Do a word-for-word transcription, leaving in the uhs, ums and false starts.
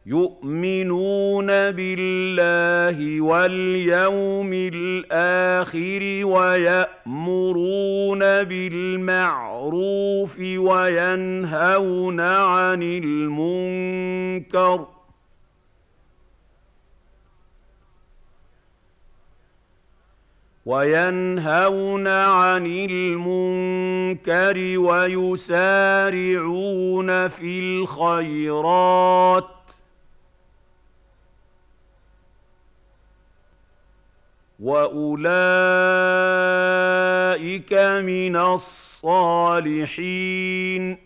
يُؤْمِنُونَ بِاللَّهِ وَالْيَوْمِ الْآخِرِ وَيَأْمُرُونَ بِالْمَعْرُوفِ وَيَنْهَوْنَ عَنِ الْمُنكَرِ وَيَنْهَوْنَ عَنِ الْمُنكَرِ وَيُسَارِعُونَ فِي الْخَيْرَاتِ ۚ وَأُولَٰئِكَ مِنَ الصَّالِحِينَ